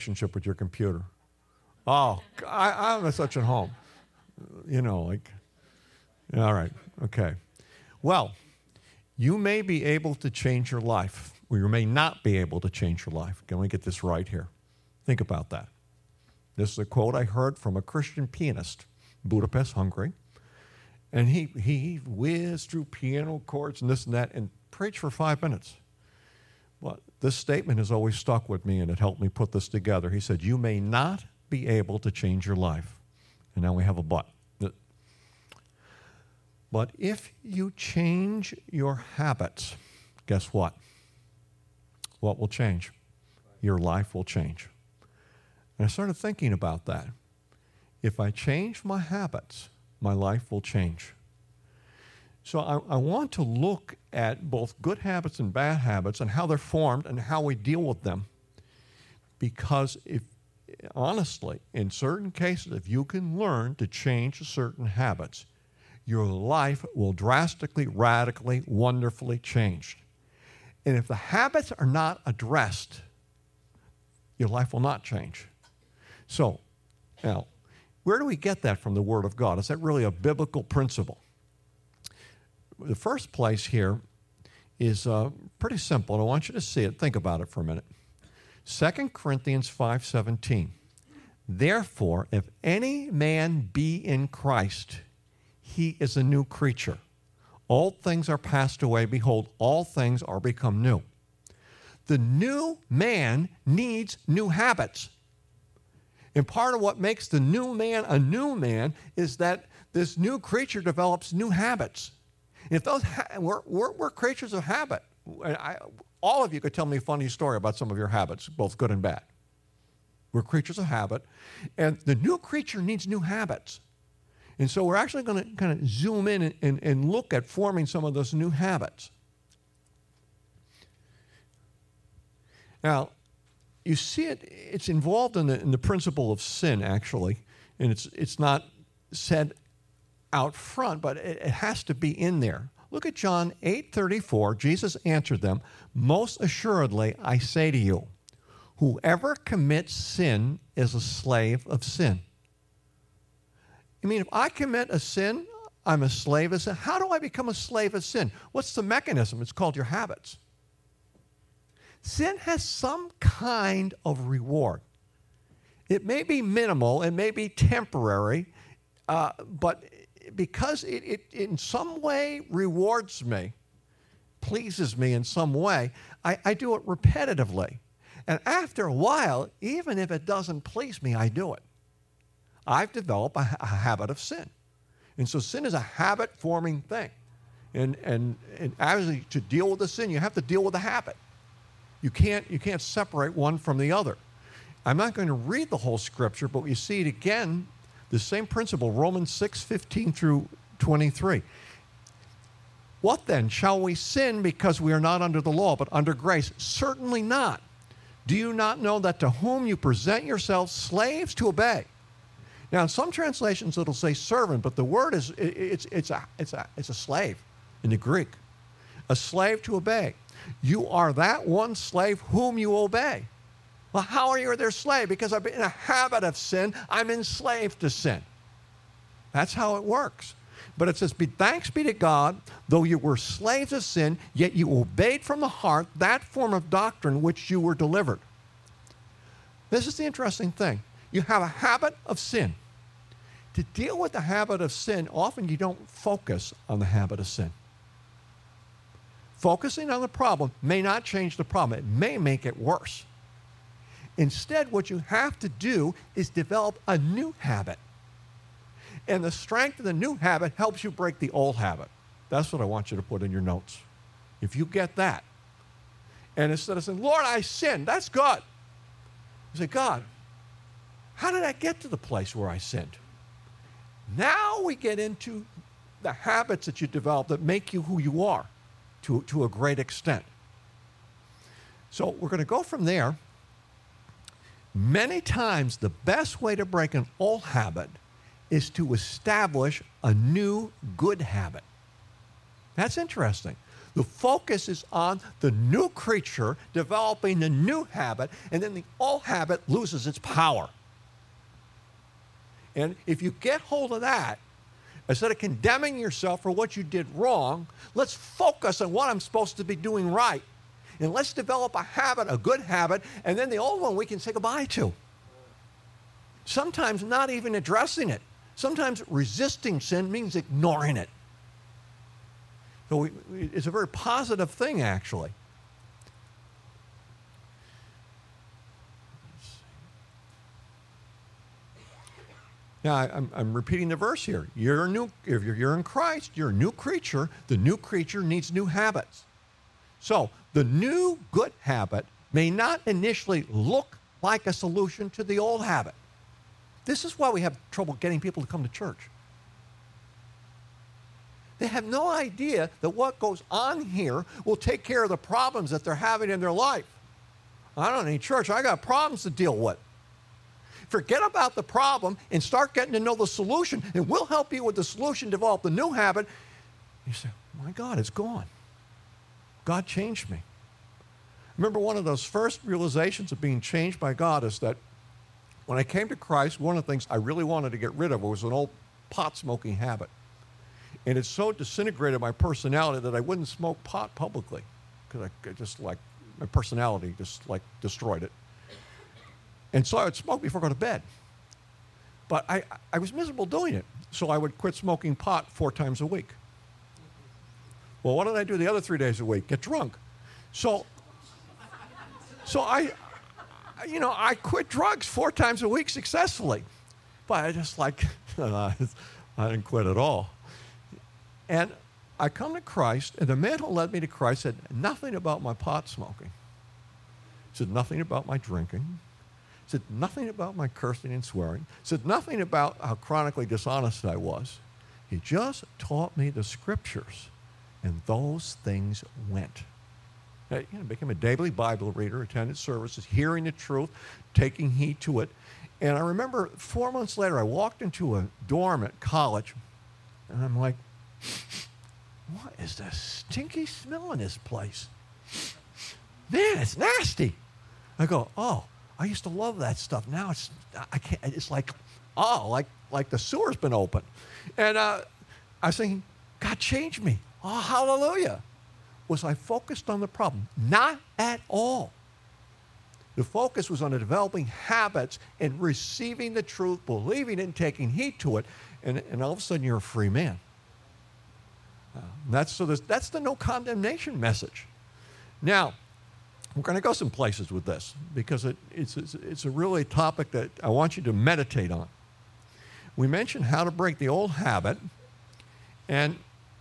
relationship with your computer. Oh, I'm such at home. All right, okay. Well, you may be able to change your life, or you may not be able to change your life. Can we get this right here? Think about that. This is a quote I heard from a Christian pianist, Budapest, Hungary. And he whizzed through piano chords and this and that and preached for 5 minutes. Well, this statement has always stuck with me, and it helped me put this together. He said, you may not be able to change your life. And now we have a but. But if you change your habits, guess what? What will change? Your life will change. And I started thinking about that. If I change my habits, my life will change. So I want to look at both good habits and bad habits and how they're formed and how we deal with them. Because honestly, in certain cases, if you can learn to change certain habits, your life will drastically, radically, wonderfully change. And if the habits are not addressed, your life will not change. So, now, where do we get that from the Word of God? Is that really a biblical principle? The first place here is pretty simple, and I want you to see it. Think about it for a minute. 2 Corinthians 5:17. Therefore, if any man be in Christ, he is a new creature. Old things are passed away. Behold, all things are become new. The new man needs new habits. And part of what makes the new man a new man is that this new creature develops new habits. And if those we're creatures of habit. All of you could tell me a funny story about some of your habits, both good and bad. We're creatures of habit. And the new creature needs new habits. And so we're actually going to kind of zoom in and look at forming some of those new habits. Now, you see it's involved in the principle of sin, actually. And it's not said out front, but it has to be in there. Look at John 8:34. Jesus answered them, most assuredly, I say to you, whoever commits sin is a slave of sin. I mean, if I commit a sin, I'm a slave of sin. How do I become a slave of sin? What's the mechanism? It's called your habits. Sin has some kind of reward. It may be minimal, it may be temporary, but because it in some way rewards me, pleases me in some way, I do it repetitively. And after a while, even if it doesn't please me, I do it. I've developed a habit of sin. And so sin is a habit-forming thing. And actually, to deal with the sin, you have to deal with the habit. You can't separate one from the other. I'm not going to read the whole scripture, but you see it again, the same principle, Romans 6:15 through 23. What then? Shall we sin because we are not under the law, but under grace? Certainly not. Do you not know that to whom you present yourselves slaves to obey? Now, in some translations, it'll say servant, but the word is it's a slave in the Greek, a slave to obey. You are that one slave whom you obey. Well, how are you their slave? Because I've been in a habit of sin. I'm enslaved to sin. That's how it works. But it says, thanks be to God, though you were slaves of sin, yet you obeyed from the heart that form of doctrine which you were delivered. This is the interesting thing. You have a habit of sin. To deal with the habit of sin, often you don't focus on the habit of sin. Focusing on the problem may not change the problem. It may make it worse. Instead, what you have to do is develop a new habit. And the strength of the new habit helps you break the old habit. That's what I want you to put in your notes. If you get that. And instead of saying, Lord, I sinned, that's good. You say, God, how did I get to the place where I sinned? Now we get into the habits that you develop that make you who you are to a great extent. So we're going to go from there. Many times the best way to break an old habit is to establish a new good habit. That's interesting. The focus is on the new creature developing the new habit, and then the old habit loses its power. And if you get hold of that, instead of condemning yourself for what you did wrong, let's focus on what I'm supposed to be doing right. And let's develop a habit, a good habit, and then the old one we can say goodbye to. Sometimes not even addressing it. Sometimes resisting sin means ignoring it. So it's a very positive thing, actually. Now, I'm repeating the verse here. If you're in Christ, you're a new creature. The new creature needs new habits. So the new good habit may not initially look like a solution to the old habit. This is why we have trouble getting people to come to church. They have no idea that what goes on here will take care of the problems that they're having in their life. I don't need church. I got problems to deal with. Forget about the problem and start getting to know the solution, and we'll help you with the solution, develop the new habit. You say, my God, it's gone. God changed me. Remember, one of those first realizations of being changed by God is that when I came to Christ, one of the things I really wanted to get rid of was an old pot-smoking habit. And it so disintegrated my personality that I wouldn't smoke pot publicly because I just like, my personality just like destroyed it. And so I would smoke before I go to bed. But I was miserable doing it. So I would quit smoking pot 4 times a week. Well, what did I do the other 3 days a week? Get drunk. So I quit drugs 4 times a week successfully. But I just like, I didn't quit at all. And I come to Christ, and the man who led me to Christ said nothing about my pot smoking. He said nothing about my drinking. He said nothing about my cursing and swearing. He said nothing about how chronically dishonest I was. He just taught me the scriptures, and those things went. I became a daily Bible reader, attended services, hearing the truth, taking heed to it. And I remember 4 months later, I walked into a dorm at college, and I'm like, what is the stinky smell in this place? Man, it's nasty. I go, oh, I used to love that stuff. Now I can't. It's like, like the sewer's been opened. And I was thinking, God changed me. Oh, hallelujah. Was I focused on the problem? Not at all. The focus was on developing habits and receiving the truth, believing it, and taking heed to it. And all of a sudden, you're a free man. That's the no condemnation message. Now, we're going to go some places with this because it's a really topic that I want you to meditate on. We mentioned how to break the old habit, and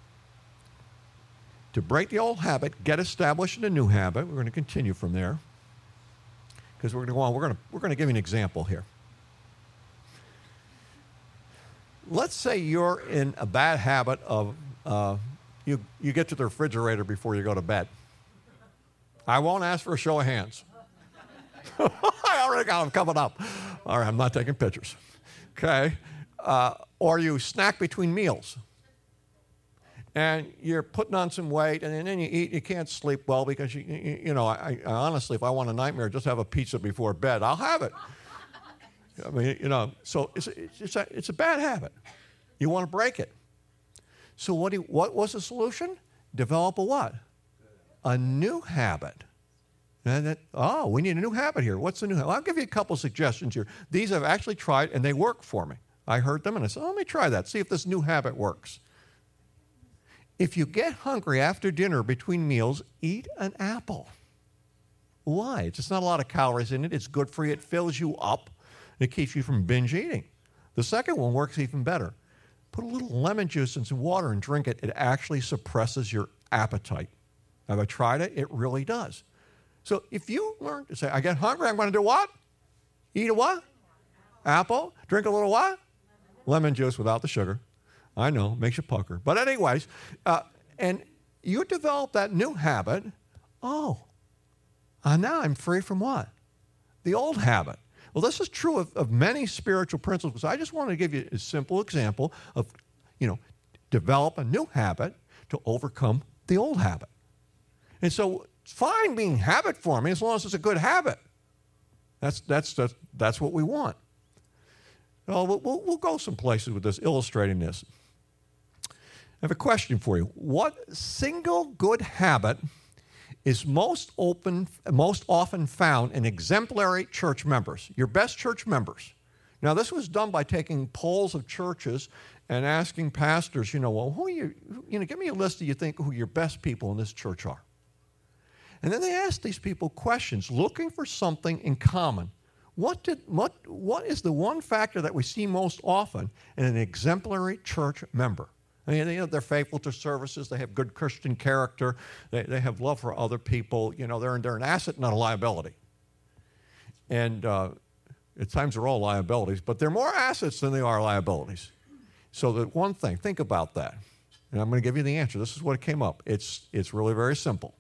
to break the old habit, get established in a new habit. We're going to continue from there because we're going to go on. We're going to give you an example here. Let's say you're in a bad habit of you get to the refrigerator before you go to bed. I won't ask for a show of hands. I already got them coming up. All right, I'm not taking pictures. Okay. Or you snack between meals. And you're putting on some weight, and then you eat, you can't sleep well because, I honestly, if I want a nightmare, just have a pizza before bed. I'll have it. I mean, so it's a bad habit. You want to break it. So what was the solution? Develop a what? A new habit. And we need a new habit here. What's the new habit? Well, I'll give you a couple suggestions here. These I've actually tried, and they work for me. I heard them, and I said, let me try that, see if this new habit works. If you get hungry after dinner between meals, eat an apple. Why? It's just not a lot of calories in it. It's good for you. It fills you up. It keeps you from binge eating. The second one works even better. Put a little lemon juice in some water and drink it. It actually suppresses your appetite. Have I tried it? It really does. So if you learn to say, I get hungry, I'm going to do what? Eat a what? Apple. Drink a little what? Lemon juice without the sugar. I know, makes you pucker. But anyways, and you develop that new habit. Now I'm free from what? The old habit. Well, this is true of many spiritual principles. I just want to give you a simple example of, develop a new habit to overcome the old habit. And so it's fine being habit forming as long as it's a good habit. That's what we want. Well, we'll go some places with this, illustrating this. I have a question for you. What single good habit is most often found in exemplary church members, your best church members? Now, this was done by taking polls of churches and asking pastors, well, who are you, give me a list of you think who your best people in this church are. And then they asked these people questions, looking for something in common. What is the one factor that we see most often in an exemplary church member? I mean, they're faithful to services. They have good Christian character. They have love for other people. They're an asset, not a liability. And at times they're all liabilities, but they're more assets than they are liabilities. So the one thing, think about that. And I'm going to give you the answer. This is what came up. It's really very simple.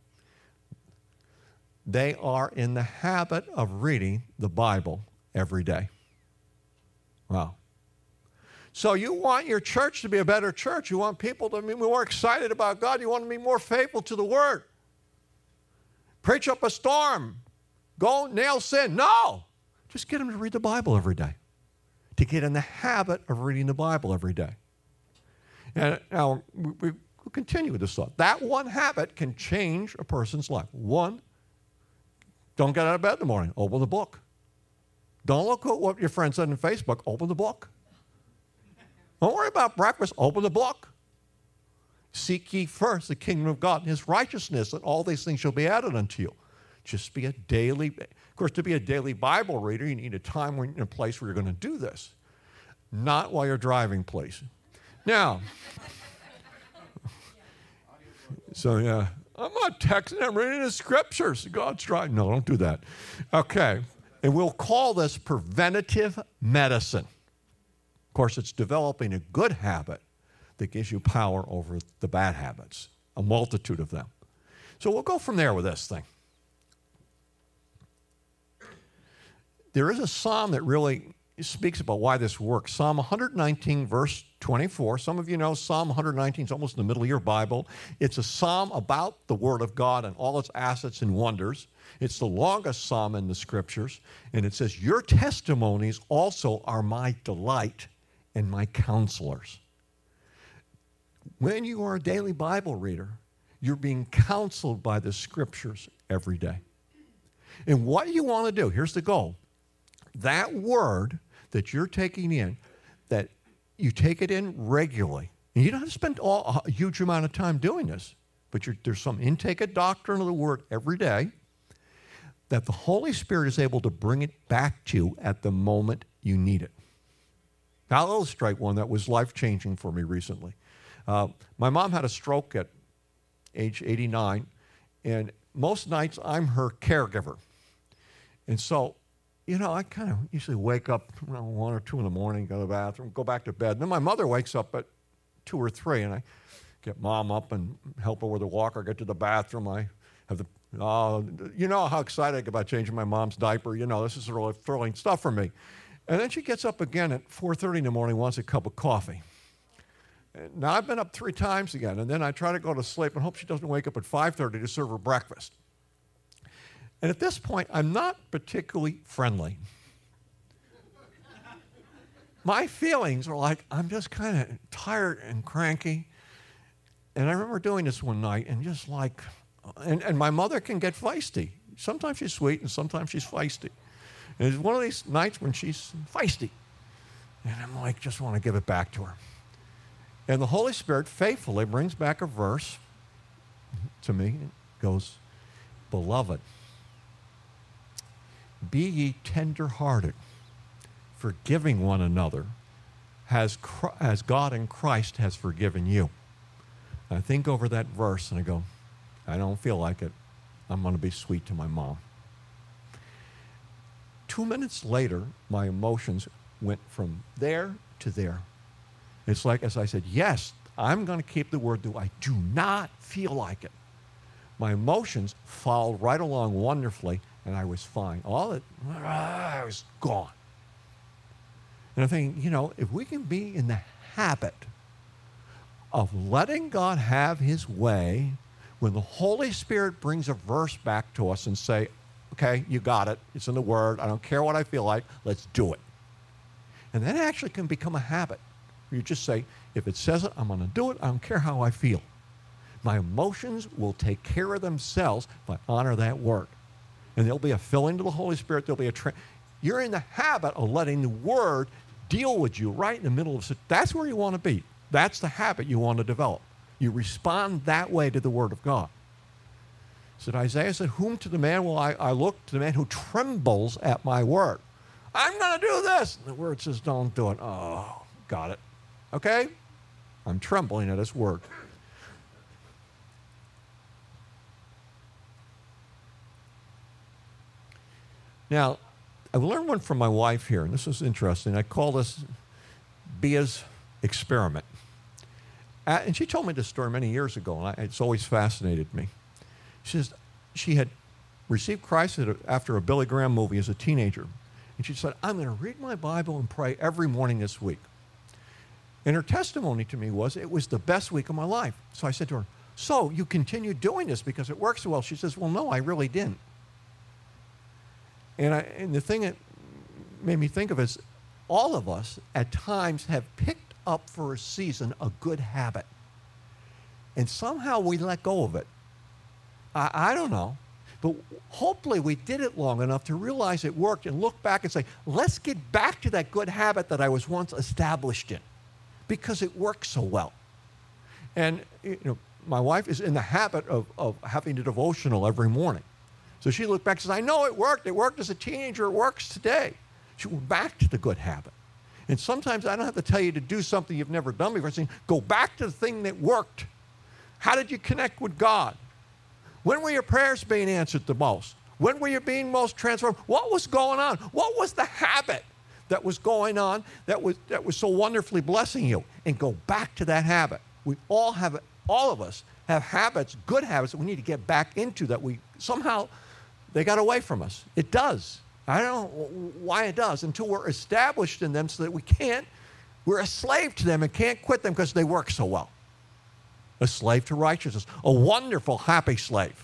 They are in the habit of reading the Bible every day. Wow. So you want your church to be a better church. You want people to be more excited about God. You want to be more faithful to the Word. Preach up a storm. Go nail sin. No. Just get them to read the Bible every day. To get in the habit of reading the Bible every day. And now we'll continue with this thought. That one habit can change a person's life. One, don't get out of bed in the morning. Open the book. Don't look at what your friend said on Facebook. Open the book. Don't worry about breakfast. Open the book. Seek ye first the kingdom of God and his righteousness, and all these things shall be added unto you. Just be a daily, of course, to be a daily Bible reader, you need a time and a place where you're going to do this. Not while you're driving, please. Now, so yeah, I'm not texting, I'm reading the scriptures. God's driving. No, don't do that. Okay, and we'll call this preventative medicine. Of course, it's developing a good habit that gives you power over the bad habits, a multitude of them. So we'll go from there with this thing. There is a psalm that really speaks about why this works. Psalm 119, verse 24. Some of you know Psalm 119 is almost in the middle of your Bible. It's a psalm about the Word of God and all its assets and wonders. It's the longest psalm in the Scriptures. And it says, your testimonies also are my delight and my counselors. When you are a daily Bible reader, you're being counseled by the Scriptures every day. And what you want to do, here's the goal. That word that you're taking in, that you take it in regularly. And you don't have to spend a huge amount of time doing this, but there's some intake of doctrine of the word every day that the Holy Spirit is able to bring it back to you at the moment you need it. I'll illustrate one that was life-changing for me recently. My mom had a stroke at age 89, and most nights I'm her caregiver. And so, I kind of usually wake up around 1 or 2 in the morning, go to the bathroom, go back to bed. And then my mother wakes up at 2 or 3, and I get Mom up and help her with the walker, get to the bathroom. I have you know how excited I get about changing my mom's diaper. This is really thrilling stuff for me. And then she gets up again at 4:30 in the morning, wants a cup of coffee. Now, I've been up 3 times again, and then I try to go to sleep and hope she doesn't wake up at 5:30 to serve her breakfast. And at this point, I'm not particularly friendly. My feelings are like, I'm just kind of tired and cranky. And I remember doing this one night, and just like, and my mother can get feisty. Sometimes she's sweet, and sometimes she's feisty. And it's one of these nights when she's feisty. And I'm like, just want to give it back to her. And the Holy Spirit faithfully brings back a verse to me. It goes, beloved, be ye tender-hearted, forgiving one another, as God in Christ has forgiven you. And I think over that verse, and I go, I don't feel like it. I'm going to be sweet to my mom. 2 minutes later, my emotions went from there to there. It's like, as I said, yes, I'm going to keep the word, though I do not feel like it. My emotions followed right along wonderfully, and I was fine. I was gone. And I think, if we can be in the habit of letting God have his way When the Holy Spirit brings a verse back to us and say, okay, you got it. It's in the Word. I don't care what I feel like. Let's do it. And that actually can become a habit. You just say, if it says it, I'm going to do it. I don't care how I feel. My emotions will take care of themselves if I honor that word. And there'll be a filling to the Holy Spirit. There'll be a you're in the habit of letting the Word deal with you right in the middle of it. That's where you want to be. That's the habit you want to develop. You respond that way to the Word of God. So Isaiah said, whom to the man will I look? To the man who trembles at my word. I'm going to do this. And the Word says, don't do it. Oh, got it. Okay? I'm trembling at His word. Now, I've learned one from my wife here, and this is interesting. I call this Bia's experiment. And she told me this story many years ago, and it's always fascinated me. She says she had received Christ after a Billy Graham movie as a teenager. And she said, I'm going to read my Bible and pray every morning this week. And her testimony to me was, it was the best week of my life. So I said to her, so you continue doing this because it works so well? She says, well, no, I really didn't. And the thing that made me think of is all of us at times have picked up for a season a good habit. And somehow we let go of it. I don't know. But hopefully we did it long enough to realize it worked and look back and say, let's get back to that good habit that I was once established in because it works so well. And my wife is in the habit of having a devotional every morning. So she looked back and says, I know it worked. It worked as a teenager. It works today. She went back to the good habit. And sometimes I don't have to tell you to do something you've never done before. I'm saying, go back to the thing that worked. How did you connect with God? When were your prayers being answered the most? When were you being most transformed? What was going on? What was the habit that was going on that was so wonderfully blessing you? And go back to that habit. All of us have habits, good habits that we need to get back into that we somehow they got away from us. It does. I don't know why it does until we're established in them so that we're a slave to them and can't quit them because they work so well. A slave to righteousness, a wonderful, happy slave.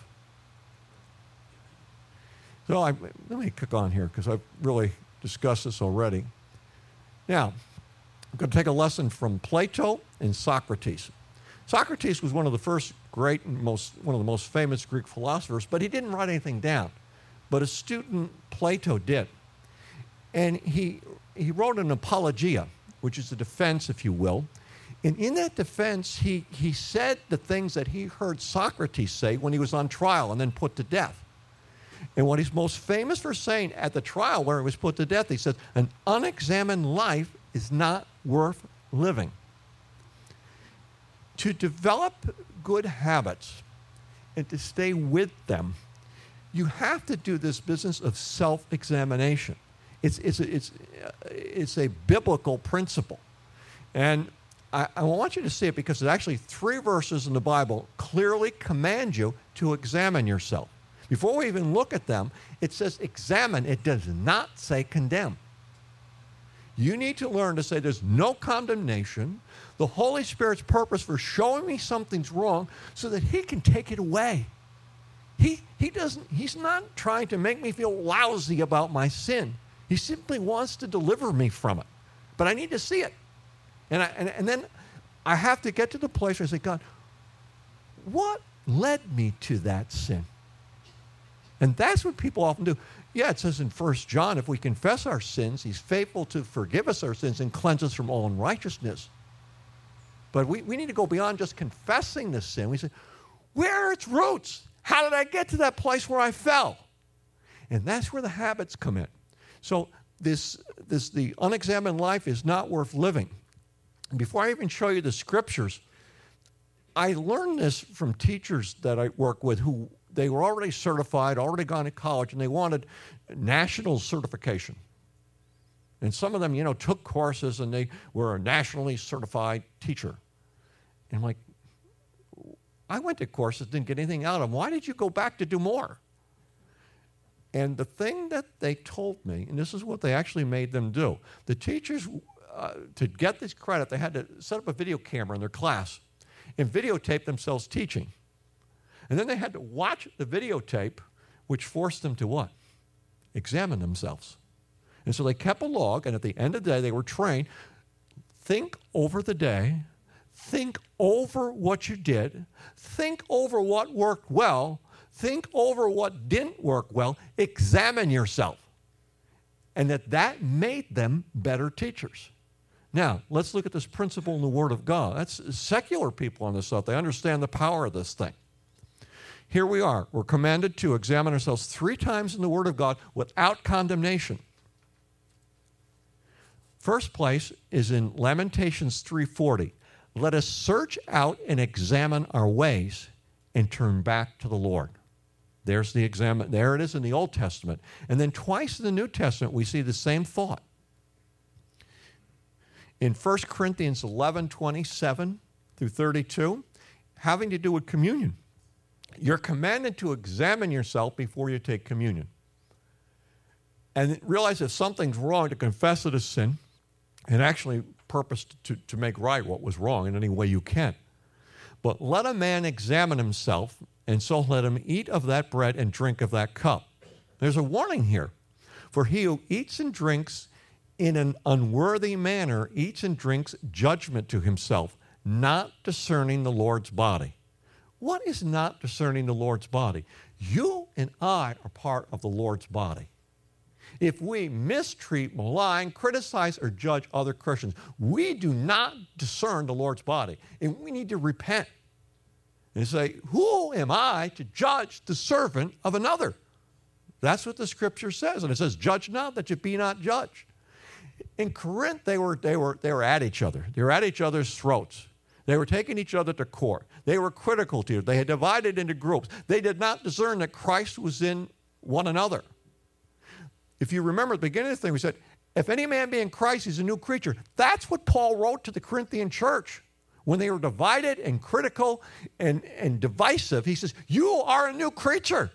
So let me kick on here because I've really discussed this already. Now, I'm going to take a lesson from Plato and Socrates. Socrates was one of the first great and one of the most famous Greek philosophers, but he didn't write anything down. But a student, Plato, did. And he wrote an apologia, which is a defense, if you will. And in that defense, he said the things that he heard Socrates say when he was on trial and then put to death. And what he's most famous for saying at the trial where he was put to death, he said, an unexamined life is not worth living. To develop good habits and to stay with them, you have to do this business of self-examination. It's a biblical principle. And I want you to see it because there's actually 3 verses in the Bible clearly command you to examine yourself. Before we even look at them, it says examine. It does not say condemn. You need to learn to say there's no condemnation. The Holy Spirit's purpose for showing me something's wrong so that He can take it away. He's not trying to make me feel lousy about my sin. He simply wants to deliver me from it. But I need to see it. And then I have to get to the place where I say, God, what led me to that sin? And that's what people often do. Yeah, it says in 1 John, if we confess our sins, He's faithful to forgive us our sins and cleanse us from all unrighteousness. But we need to go beyond just confessing the sin. We say, where are its roots? How did I get to that place where I fell? And that's where the habits come in. So the unexamined life is not worth living. And before I even show you the scriptures, I learned this from teachers that I work with who they were already certified, already gone to college, and they wanted national certification. And some of them, took courses and they were a nationally certified teacher. And I'm like, I went to courses, didn't get anything out of them. Why did you go back to do more? And the thing that they told me, and this is what they actually made them do, the teachers, to get this credit, they had to set up a video camera in their class and videotape themselves teaching. And then they had to watch the videotape, which forced them to what? Examine themselves. And so they kept a log, and at the end of the day, they were trained. Think over the day. Think over what you did. Think over what worked well. Think over what didn't work well. Examine yourself. And that made them better teachers. Now, let's look at this principle in the Word of God. That's secular people on this stuff. They understand the power of this thing. Here we are. We're commanded to examine ourselves 3 times in the Word of God without condemnation. First place is in Lamentations 3:40. Let us search out and examine our ways and turn back to the Lord. There's the examine. There it is in the Old Testament. And then twice in the New Testament, we see the same thought. In 1 Corinthians 11:27 through 32, having to do with communion. You're commanded to examine yourself before you take communion. And realize if something's wrong, to confess it as sin, and actually purpose to make right what was wrong in any way you can. But let a man examine himself, and so let him eat of that bread and drink of that cup. There's a warning here. For he who eats and drinks in an unworthy manner eats and drinks judgment to himself, not discerning the Lord's body. What is not discerning the Lord's body? You and I are part of the Lord's body. If we mistreat, malign, criticize, or judge other Christians, we do not discern the Lord's body. And we need to repent and say, who am I to judge the servant of another? That's what the Scripture says. And it says, judge not that you be not judged. In Corinth, they were at each other. They were at each other's throats. They were taking each other to court. They were critical to it. They had divided into groups. They did not discern that Christ was in one another. If you remember at the beginning of the thing, we said, if any man be in Christ, he's a new creature. That's what Paul wrote to the Corinthian church. When they were divided and critical and divisive, he says, you are a new creature.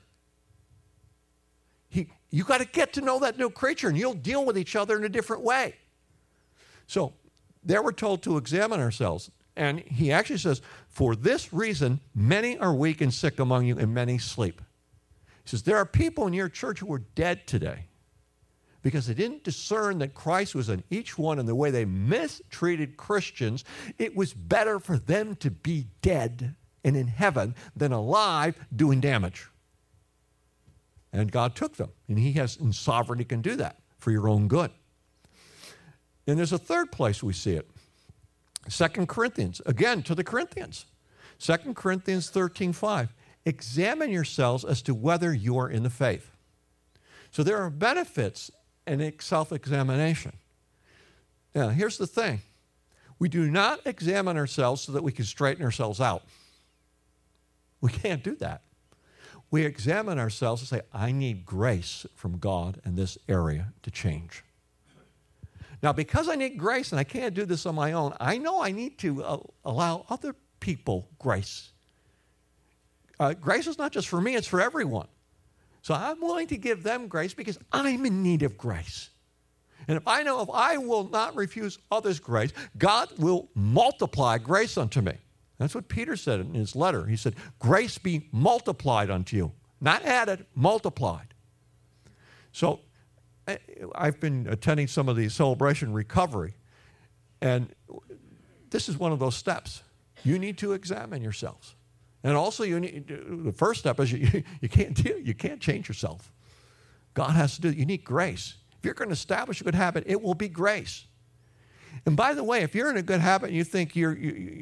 You got to get to know that new creature, and you'll deal with each other in a different way. So there we're told to examine ourselves. And he actually says, for this reason, many are weak and sick among you, and many sleep. He says, there are people in your church who are dead today because they didn't discern that Christ was in each one, and the way they mistreated Christians, it was better for them to be dead and in heaven than alive doing damage. And God took them, and he has in sovereignty can do that for your own good. And there's a third place we see it. 2 Corinthians, again to the Corinthians. 2 Corinthians 13:5. Examine yourselves as to whether you are in the faith. So there are benefits in self-examination. Now, here's the thing. We do not examine ourselves so that we can straighten ourselves out. We can't do that. We examine ourselves and say, I need grace from God in this area to change. Now, because I need grace and I can't do this on my own, I know I need to allow other people grace. Grace is not just for me, it's for everyone. So I'm willing to give them grace because I'm in need of grace. And if I know if I will not refuse others grace, God will multiply grace unto me. That's what Peter said in his letter. He said, grace be multiplied unto you. Not added, multiplied. So I've been attending some of the Celebration Recovery, and this is one of those steps. You need to examine yourselves. And also, the first step is you can't change yourself. God has to do it. You need grace. If you're going to establish a good habit, it will be grace. And by the way, if you're in a good habit and you think you're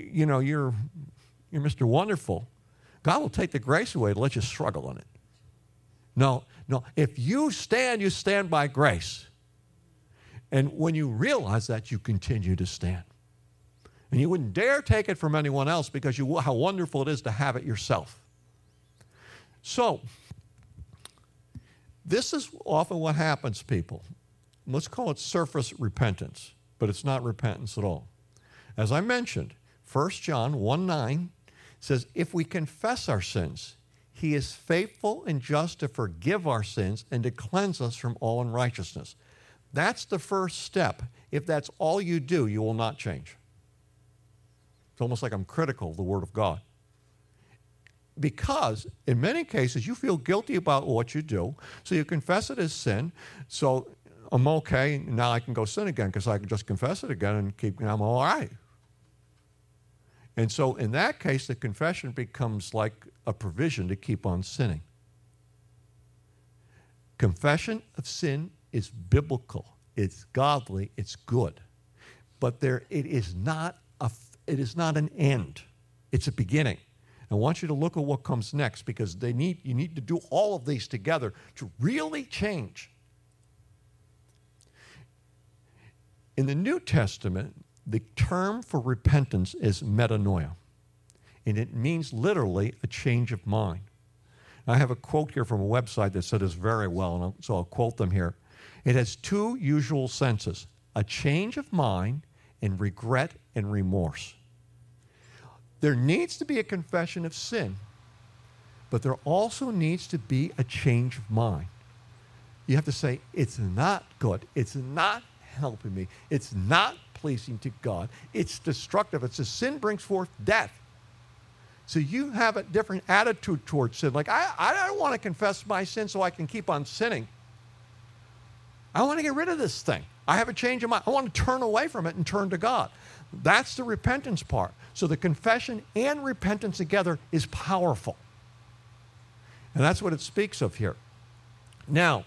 Mr. Wonderful, God will take the grace away to let you struggle in it. No. If you stand by grace. And when you realize that, you continue to stand. And you wouldn't dare take it from anyone else because how wonderful it is to have it yourself. So, this is often what happens, people. Let's call it surface repentance, but it's not repentance at all. As I mentioned, 1 John 1:9 says, if we confess our sins, he is faithful and just to forgive our sins and to cleanse us from all unrighteousness. That's the first step. If that's all you do, you will not change. It's almost like I'm critical of the Word of God. because in many cases you feel guilty about what you do, so you confess it as sin. So I'm okay, now I can go sin again because I can just confess it again and I'm all right. And so in that case, the confession becomes like a provision to keep on sinning. Confession of sin is biblical, it's godly, it's good. But it is not an end. It's a beginning. I want you to look at what comes next, because you need to do all of these together to really change. In the New Testament, the term for repentance is metanoia, and it means literally a change of mind. I have a quote here from a website that said this very well, so I'll quote them here. It has two usual senses: a change of mind and regret and remorse. There needs to be a confession of sin, but there also needs to be a change of mind. You have to say, it's not good, it's not helping me, it's not pleasing to God, it's destructive. It's a sin brings forth death. So you have a different attitude towards sin. Like, I don't want to confess my sin so I can keep on sinning. I want to get rid of this thing. I have a change of mind. I want to turn away from it and turn to God. That's the repentance part. So the confession and repentance together is powerful. And that's what it speaks of here. Now,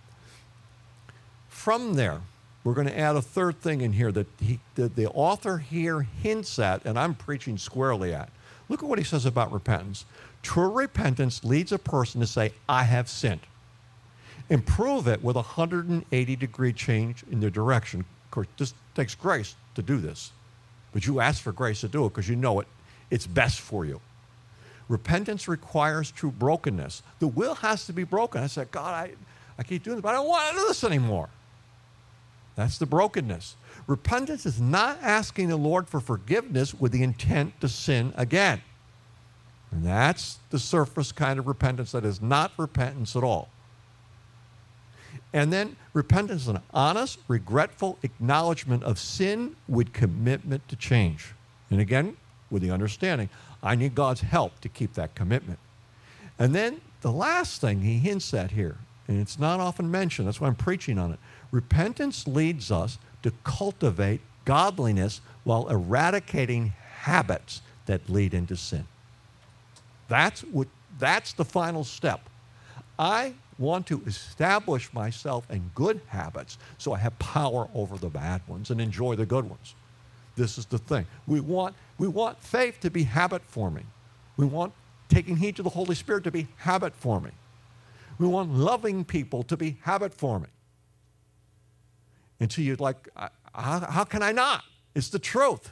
from there, we're going to add a third thing in here that the author here hints at, and I'm preaching squarely at. Look at what he says about repentance. True repentance leads a person to say, I have sinned. And prove it with a 180-degree change in their direction. Of course, this takes grace to do this. But you ask for grace to do it because you know it's best for you. Repentance requires true brokenness. The will has to be broken. I said, God, I keep doing this, but I don't want to do this anymore. That's the brokenness. Repentance is not asking the Lord for forgiveness with the intent to sin again. And that's the surface kind of repentance that is not repentance at all. And then repentance is an honest, regretful acknowledgement of sin with commitment to change. And again, with the understanding, I need God's help to keep that commitment. And then the last thing he hints at here, and it's not often mentioned, that's why I'm preaching on it. Repentance leads us to cultivate godliness while eradicating habits that lead into sin. That's the final step. I want to establish myself in good habits so I have power over the bad ones and enjoy the good ones. This is the thing. We want faith to be habit forming. We want taking heed to the Holy Spirit to be habit forming. We want loving people to be habit forming. And so you're like, how can I not? It's the truth.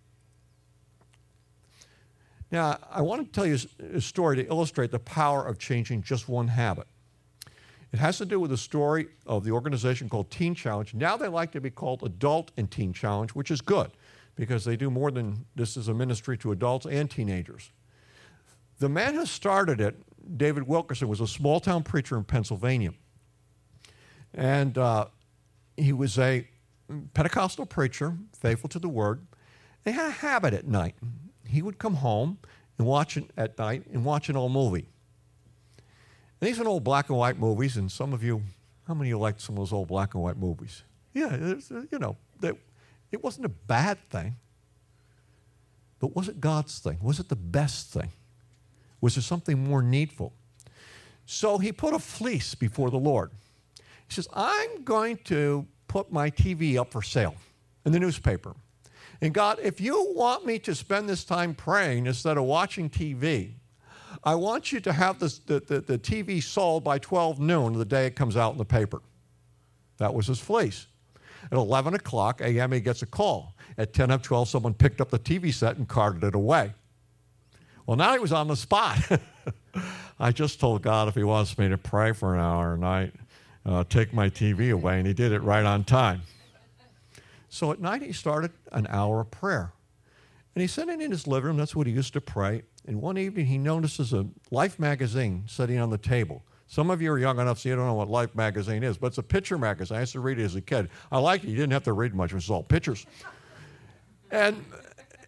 Now, I want to tell you a story to illustrate the power of changing just one habit. It has to do with a story of the organization called Teen Challenge. Now they like to be called Adult and Teen Challenge, which is good because they do more than this is a ministry to adults and teenagers. The man who started it, David Wilkerson, was a small-town preacher in Pennsylvania. And he was a Pentecostal preacher, faithful to the Word. They had a habit at night. He would come home and watch it at night and watch an old movie. And these are old black and white movies, and some of you, how many of you liked some of those old black and white movies? Yeah, it wasn't a bad thing, but was it God's thing? Was it the best thing? Was there something more needful? So he put a fleece before the Lord. He says, I'm going to put my TV up for sale in the newspaper. And God, if you want me to spend this time praying instead of watching TV, I want you to have the TV sold by 12 noon the day it comes out in the paper. That was his fleece. At 11 o'clock a.m., he gets a call. At 10 of 12, someone picked up the TV set and carted it away. Well, now he was on the spot. I just told God if he wants me to pray for an hour a night, take my TV away, and he did it right on time. So at night, he started an hour of prayer. And he's sitting in his living room. That's what he used to pray. And one evening, he notices a Life magazine sitting on the table. Some of you are young enough so you don't know what Life magazine is, but it's a picture magazine. I used to read it as a kid. I liked it. You didn't have to read much. It was all pictures. And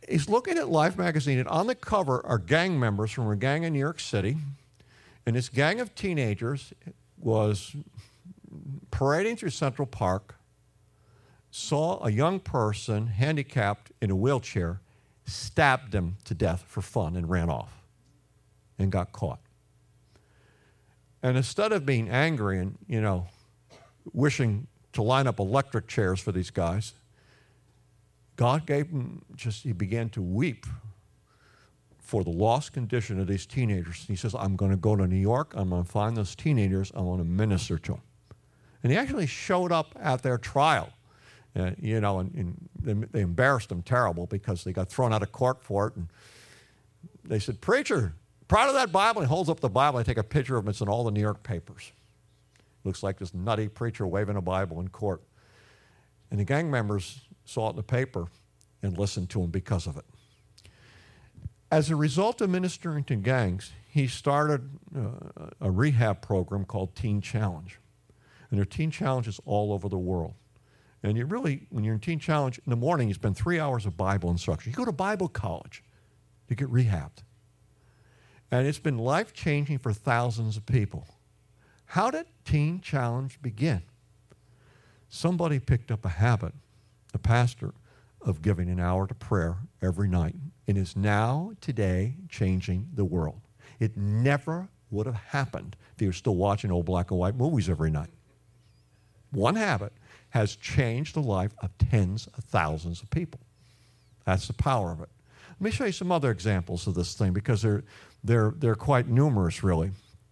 he's looking at Life magazine, and on the cover are gang members from a gang in New York City. And this gang of teenagers was parading through Central Park, saw a young person handicapped in a wheelchair, stabbed him to death for fun, and ran off and got caught. And instead of being angry and, wishing to line up electric chairs for these guys, God gave him he began to weep for the lost condition of these teenagers. He says, I'm going to go to New York. I'm going to find those teenagers. I want to minister to them. And he actually showed up at their trial. And they embarrassed him terrible because they got thrown out of court for it. And they said, preacher, proud of that Bible? He holds up the Bible. I take a picture of him. It's in all the New York papers. Looks like this nutty preacher waving a Bible in court. And the gang members saw it in the paper and listened to him because of it. As a result of ministering to gangs, he started a rehab program called Teen Challenge. And there are Teen Challenges all over the world. And when you're in Teen Challenge, in the morning, you spend 3 hours of Bible instruction. You go to Bible college to get rehabbed. And it's been life-changing for thousands of people. How did Teen Challenge begin? Somebody picked up a habit, a pastor, of giving an hour to prayer every night. It is now, today, changing the world. It never would have happened if you were still watching old black and white movies every night. One habit has changed the life of tens of thousands of people. That's the power of it. Let me show you some other examples of this thing because they're quite numerous, really.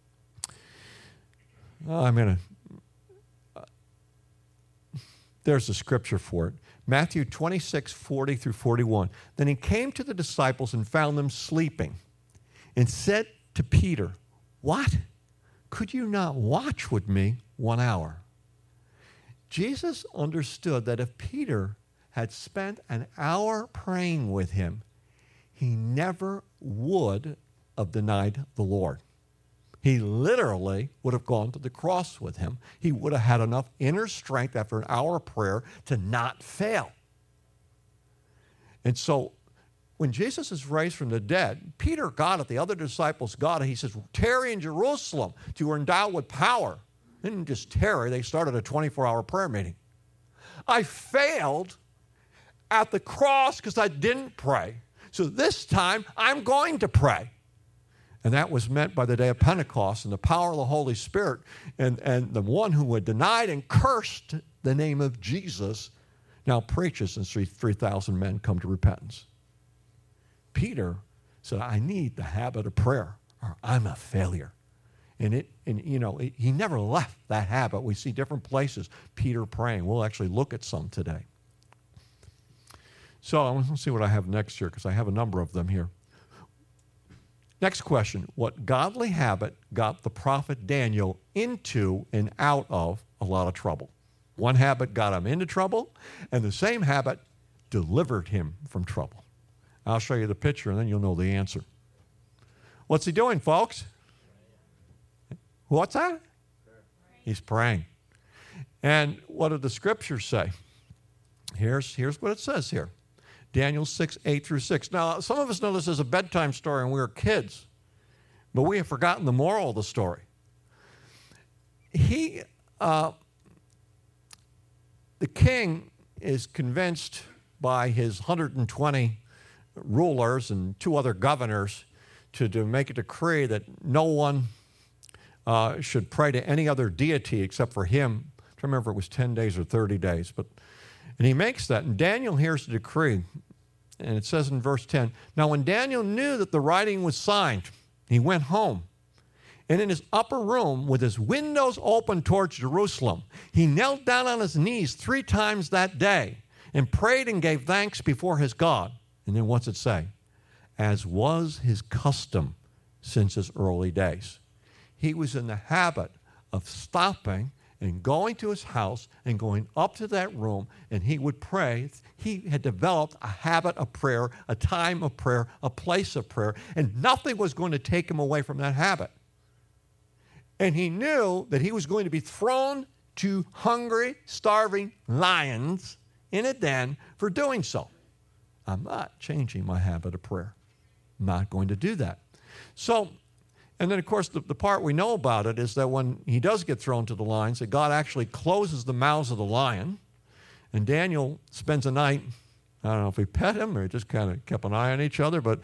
There's the scripture for it. Matthew 26, 40 through 41. Then he came to the disciples and found them sleeping and said to Peter, what? Could you not watch with me 1 hour? Jesus understood that if Peter had spent an hour praying with him, he never would have denied the Lord. He literally would have gone to the cross with him. He would have had enough inner strength after an hour of prayer to not fail. And so when Jesus is raised from the dead, Peter got it, the other disciples got it. He says, tarry in Jerusalem till you are endowed with power. They didn't just tarry, they started a 24-hour prayer meeting. I failed at the cross because I didn't pray. So this time, I'm going to pray. And that was meant by the day of Pentecost and the power of the Holy Spirit. And the one who had denied and cursed the name of Jesus now preaches, and 3,000 men come to repentance. Peter said, I need the habit of prayer or I'm a failure. And he never left that habit. We see different places Peter praying. We'll actually look at some today. So let's see what I have next here because I have a number of them here. Next question, what godly habit got the prophet Daniel into and out of a lot of trouble? One habit got him into trouble, and the same habit delivered him from trouble. I'll show you the picture, and then you'll know the answer. What's he doing, folks? What's that? He's praying. And what did the scriptures say? Here's what it says here. Daniel 6, 8 through 6. Now, some of us know this as a bedtime story when we were kids, but we have forgotten the moral of the story. The king is convinced by his 120 rulers and 2 other governors to make a decree that no one should pray to any other deity except for him. I don't remember if it was 10 days or 30 days, and he makes that, and Daniel hears the decree, and it says in verse 10, now when Daniel knew that the writing was signed, he went home, and in his upper room, with his windows open towards Jerusalem, he knelt down on his knees 3 times that day, and prayed and gave thanks before his God. And then what's it say? As was his custom since his early days. He was in the habit of stopping and going to his house and going up to that room, and he would pray. He had developed a habit of prayer, a time of prayer, a place of prayer, and nothing was going to take him away from that habit. And he knew that he was going to be thrown to hungry, starving lions in a den for doing so. I'm not changing my habit of prayer. I'm not going to do that. So, and then, of course, the part we know about it is that when he does get thrown to the lions, that God actually closes the mouths of the lion, and Daniel spends a night, I don't know if he pet him or he just kind of kept an eye on each other, but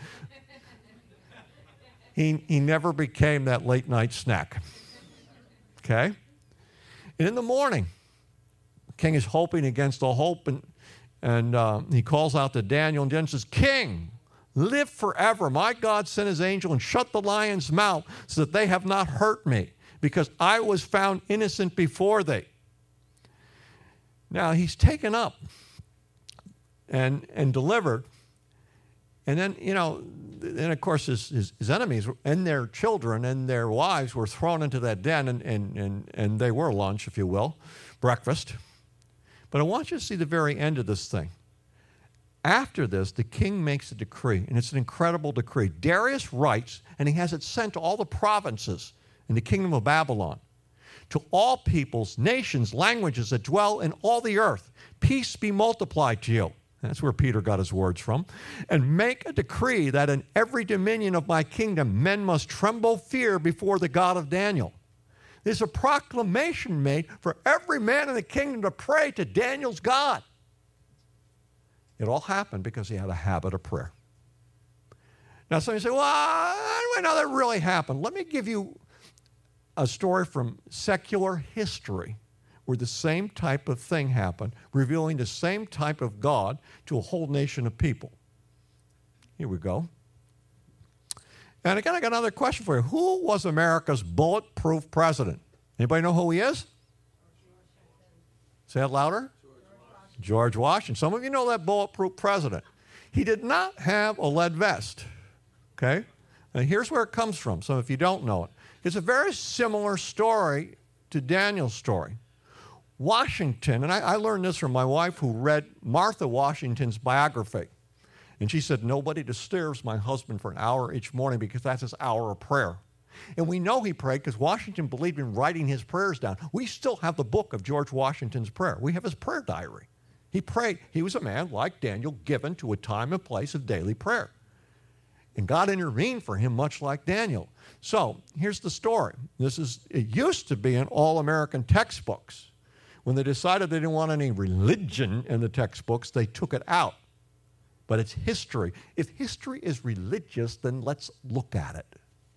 he never became that late-night snack. Okay? And in the morning, the king is hoping against all hope, and he calls out to Daniel, and Daniel says, "King, live forever. My God sent his angel and shut the lion's mouth so that they have not hurt me, because I was found innocent before thee." Now, he's taken up and delivered. And then, and of course, his enemies and their children and their wives were thrown into that den, and they were lunch, if you will, breakfast. But I want you to see the very end of this thing. After this, the king makes a decree, and it's an incredible decree. Darius writes, and he has it sent to all the provinces in the kingdom of Babylon, to all peoples, nations, languages that dwell in all the earth. Peace be multiplied to you. That's where Peter got his words from. And make a decree that in every dominion of my kingdom men must tremble fear before the God of Daniel. There's a proclamation made for every man in the kingdom to pray to Daniel's God. It all happened because he had a habit of prayer. Now, some of you say, well, how do I know that really happened? Let me give you a story from secular history where the same type of thing happened, revealing the same type of God to a whole nation of people. Here we go. And again, I got another question for you. Who was America's bulletproof president? Anybody know who he is? Say it louder. George Washington. Some of you know that bulletproof president. He did not have a lead vest. Okay? And here's where it comes from. Some of you don't know it. It's a very similar story to Daniel's story. Washington, and I learned this from my wife who read Martha Washington's biography. And she said, nobody disturbs my husband for an hour each morning because that's his hour of prayer. And we know he prayed because Washington believed in writing his prayers down. We still have the book of George Washington's prayer. We have his prayer diary. He prayed. He was a man like Daniel, given to a time and place of daily prayer. And God intervened for him much like Daniel. So here's the story. It used to be in all American textbooks. When they decided they didn't want any religion in the textbooks, they took it out. But it's history. If history is religious, then let's look at it.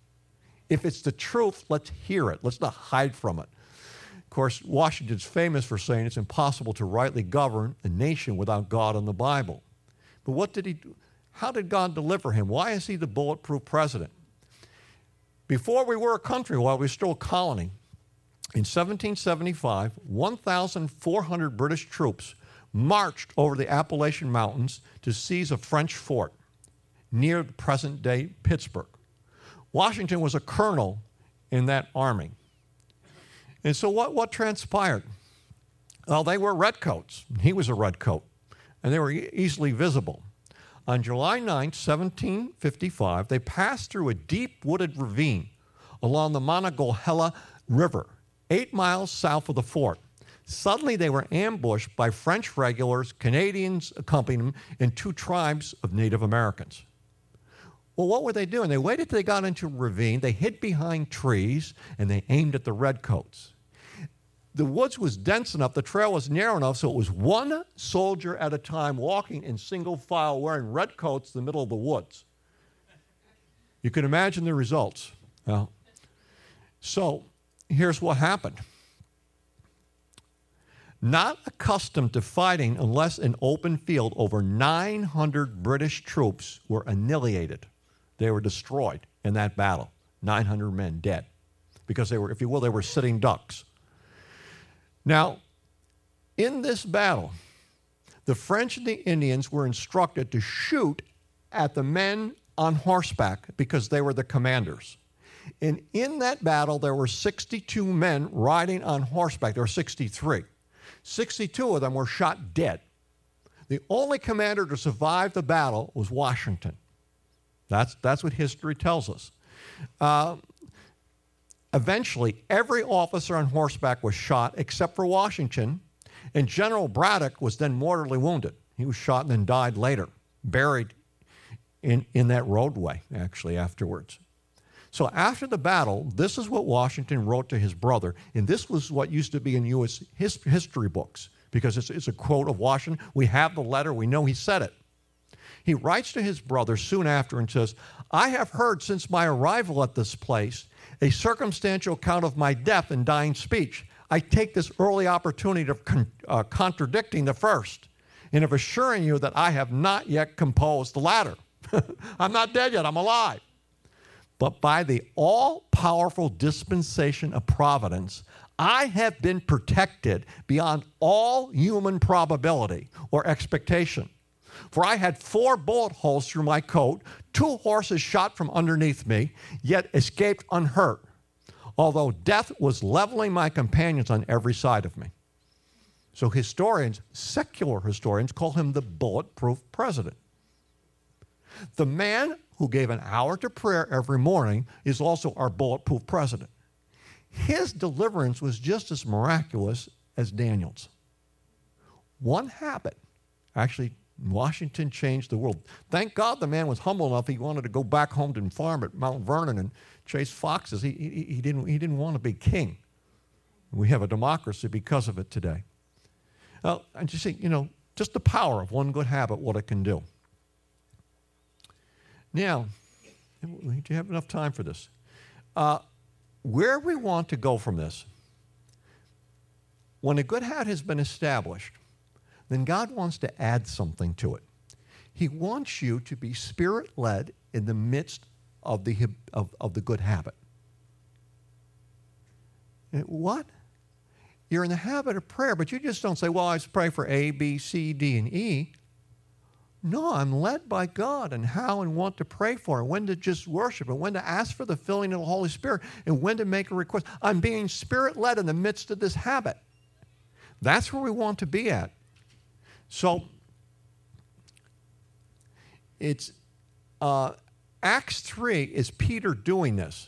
If it's the truth, let's hear it. Let's not hide from it. Of course, Washington's famous for saying it's impossible to rightly govern a nation without God and the Bible. But what did he do? How did God deliver him? Why is he the bulletproof president? Before we were a country, while we were still a colony, in 1775, 1,400 British troops marched over the Appalachian Mountains to seize a French fort near present-day Pittsburgh. Washington was a colonel in that army. And so what transpired? Well, they were redcoats. He was a redcoat, and they were easily visible. On July 9, 1755, they passed through a deep wooded ravine along the Monongahela River, 8 miles south of the fort. Suddenly, they were ambushed by French regulars, Canadians accompanying them, and 2 tribes of Native Americans. Well, what were they doing? They waited till they got into a ravine, they hid behind trees, and they aimed at the redcoats. The woods was dense enough, the trail was narrow enough, so it was one soldier at a time walking in single file wearing red coats in the middle of the woods. You can imagine the results. So here's what happened. Not accustomed to fighting unless in open field, over 900 British troops were annihilated. They were destroyed in that battle. 900 men dead. Because they were, if you will, they were sitting ducks. Now, in this battle, the French and the Indians were instructed to shoot at the men on horseback because they were the commanders. And in that battle, there were 62 men riding on horseback. There were 63. 62 of them were shot dead. The only commander to survive the battle was Washington. That's what history tells us. Eventually, every officer on horseback was shot except for Washington, and General Braddock was then mortally wounded. He was shot and then died later. buried in that roadway, actually, afterwards. So after the battle, this is what Washington wrote to his brother, and this was what used to be in U.S. history books, because it's a quote of Washington. We have the letter. We know he said it. He writes to his brother soon after and says, I have heard since my arrival at this place a circumstantial account of my death and dying speech. I take this early opportunity of contradicting the first and of assuring you that I have not yet composed the latter. I'm not dead yet. I'm alive. But by the all-powerful dispensation of providence, I have been protected beyond all human probability or expectation. For I had 4 bullet holes through my coat, 2 horses shot from underneath me, yet escaped unhurt, although death was leveling my companions on every side of me. So historians, secular historians, call him the bulletproof president. The man who gave an hour to prayer every morning is also our bulletproof president. His deliverance was just as miraculous as Daniel's. One habit, actually, Washington changed the world. Thank God the man was humble enough he wanted to go back home and farm at Mount Vernon and chase foxes. He didn't want to be king. We have a democracy because of it today. And you see, just the power of one good habit, what it can do. Now, do you have enough time for this? Where we want to go from this, when a good habit has been established, then God wants to add something to it. He wants you to be Spirit-led in the midst of the good habit. What? You're in the habit of prayer, but you just don't say, well, I pray for A, B, C, D, and E. No, I'm led by God and how and what to pray for and when to just worship and when to ask for the filling of the Holy Spirit and when to make a request. I'm being Spirit-led in the midst of this habit. That's where we want to be at. So it's Acts 3 is Peter doing this.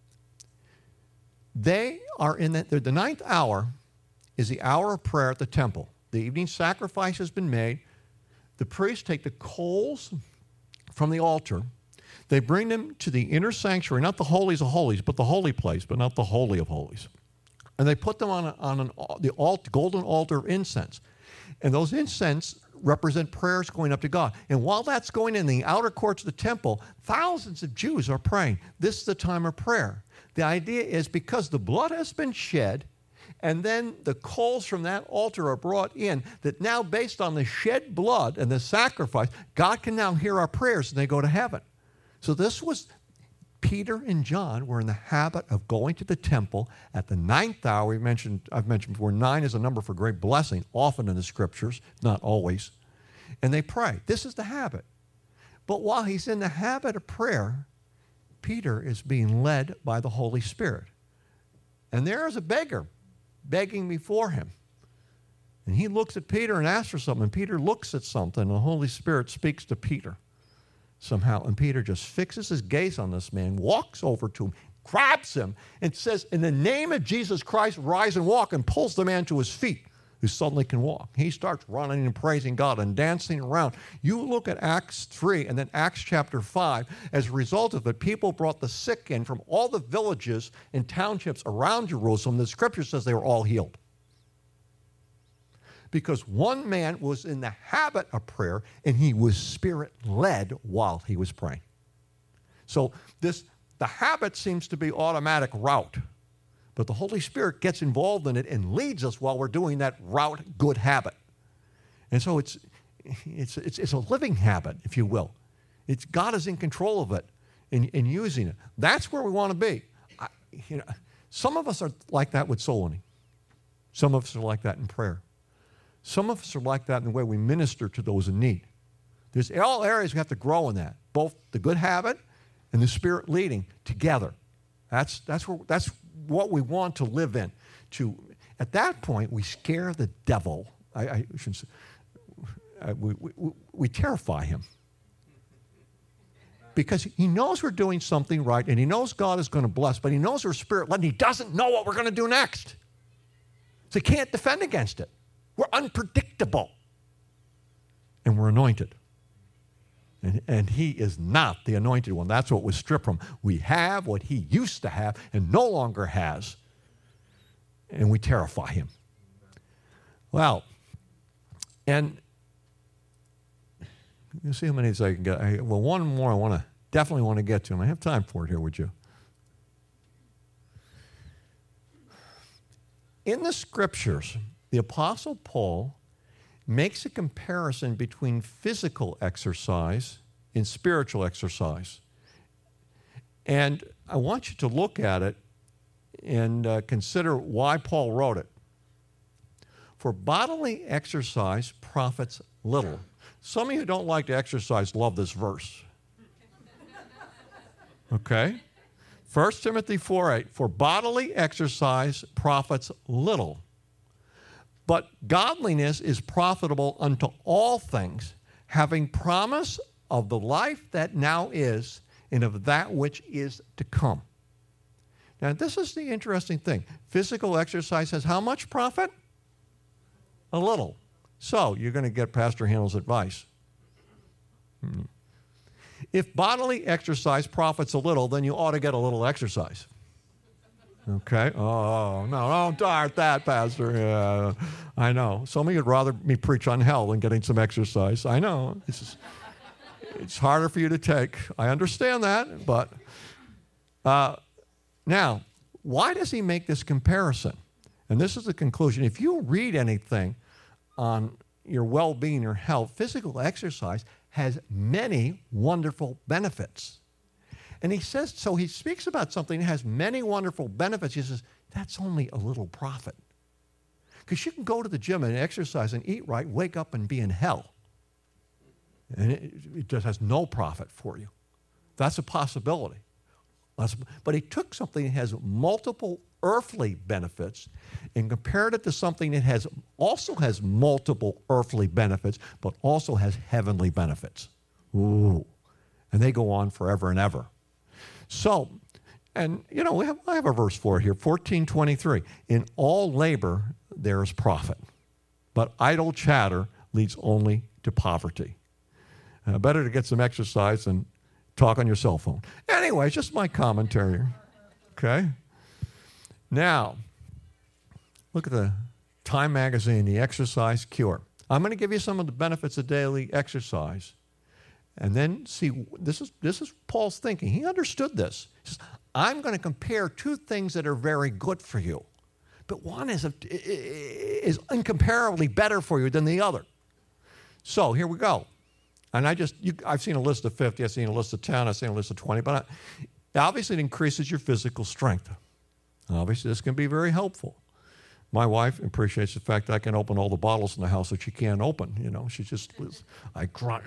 They are in the ninth hour is the hour of prayer at the temple. The evening sacrifice has been made. The priests take the coals from the altar. They bring them to the inner sanctuary, not the holies of holies, but the holy place, but not the holy of holies. And they put them on the golden altar of incense. And those incense represent prayers going up to God. And while that's going in the outer courts of the temple, thousands of Jews are praying. This is the time of prayer. The idea is because the blood has been shed, and then the coals from that altar are brought in, that now based on the shed blood and the sacrifice, God can now hear our prayers and they go to heaven. So this was, Peter and John were in the habit of going to the temple at the ninth hour. I've mentioned before, 9 is a number for great blessing, often in the scriptures, not always. And they pray. This is the habit. But while he's in the habit of prayer, Peter is being led by the Holy Spirit. And there is a beggar begging before him. And he looks at Peter and asks for something. And Peter looks at something, and the Holy Spirit speaks to Peter somehow. And Peter just fixes his gaze on this man, walks over to him, grabs him, and says, in the name of Jesus Christ, rise and walk, and pulls the man to his feet, who suddenly can walk. He starts running and praising God and dancing around. You look at Acts 3 and then Acts chapter 5. As a result of it, people brought the sick in from all the villages and townships around Jerusalem. The scripture says they were all healed. Because one man was in the habit of prayer and he was Spirit-led while he was praying. So the habit seems to be automatic route. But the Holy Spirit gets involved in it and leads us while we're doing that route good habit. And so it's a living habit, if you will. God is in control of it and using it. That's where we want to be. Some of us are like that with soul winning. Some of us are like that in prayer. Some of us are like that in the way we minister to those in need. There's all areas we have to grow in that, both the good habit and the Spirit leading together. That's what we want to live in. At that point, we scare the devil. I shouldn't say, we terrify him. Because he knows we're doing something right, and he knows God is going to bless, but he knows we're Spirit-led, and he doesn't know what we're going to do next. So he can't defend against it. We're unpredictable. And we're anointed. And he is not the anointed one. That's what was stripped from. We have what he used to have and no longer has. And we terrify him. Well, and you see how many I can get. Well, one more I definitely want to get to. And I have time for it here, would you? In the scriptures, the Apostle Paul makes a comparison between physical exercise and spiritual exercise. And I want you to look at it and consider why Paul wrote it. For bodily exercise profits little. Some of you who don't like to exercise love this verse. Okay? 1 Timothy 4:8, for bodily exercise profits little. But godliness is profitable unto all things, having promise of the life that now is and of that which is to come. Now, this is the interesting thing. Physical exercise has how much profit? A little. So, you're going to get Pastor Handel's advice. If bodily exercise profits a little, then you ought to get a little exercise. Okay? Oh, no, don't start that, Pastor. Yeah, I know. Some of you would rather me preach on hell than getting some exercise. I know. It's harder for you to take. I understand that, but now, why does he make this comparison? And this is the conclusion. If you read anything on your well-being or health, physical exercise has many wonderful benefits. And he says, so he speaks about something that has many wonderful benefits. He says, that's only a little profit. Because you can go to the gym and exercise and eat right, wake up and be in hell. And it just has no profit for you. That's a possibility. But he took something that has multiple earthly benefits and compared it to something that also has multiple earthly benefits, but also has heavenly benefits. Ooh. And they go on forever and ever. So, and you know, I have a verse for it here, 14:23. In all labor there is profit, but idle chatter leads only to poverty. Better to get some exercise than talk on your cell phone. Anyway, it's just my commentary. Okay? Now, look at the Time Magazine, the Exercise Cure. I'm going to give you some of the benefits of daily exercise. And then see, this is Paul's thinking. He understood this. He says, I'm going to compare two things that are very good for you. But one is incomparably better for you than the other. So here we go. And I've seen a list of 50, I've seen a list of 10, I've seen a list of 20, but obviously it increases your physical strength. Obviously this can be very helpful. My wife appreciates the fact that I can open all the bottles in the house that she can't open. You know, she just, I grunt,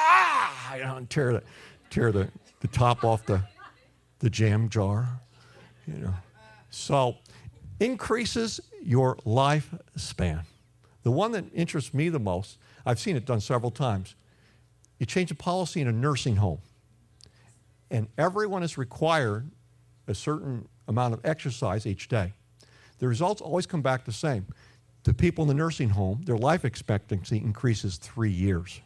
and tear the top off the jam jar. You know, so increases your lifespan. The one that interests me the most, I've seen it done several times. You change a policy in a nursing home, and everyone is required a certain amount of exercise each day. The results always come back the same. The people in the nursing home, their life expectancy increases 3 years.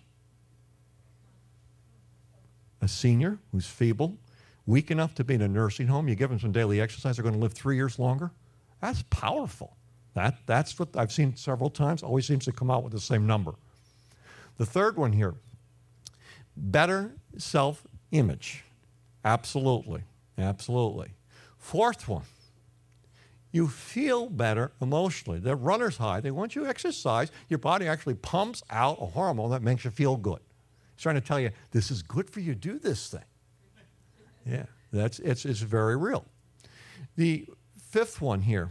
A senior who's feeble, weak enough to be in a nursing home, you give them some daily exercise, they're going to live 3 years longer. That's powerful. That's what I've seen several times. Always seems to come out with the same number. The third one here, better self-image. Absolutely. Absolutely. Fourth one, you feel better emotionally. The runner's high. Once you exercise, your body actually pumps out a hormone that makes you feel good. It's trying to tell you, this is good for you. Do this thing. Yeah, it's very real. The fifth one here,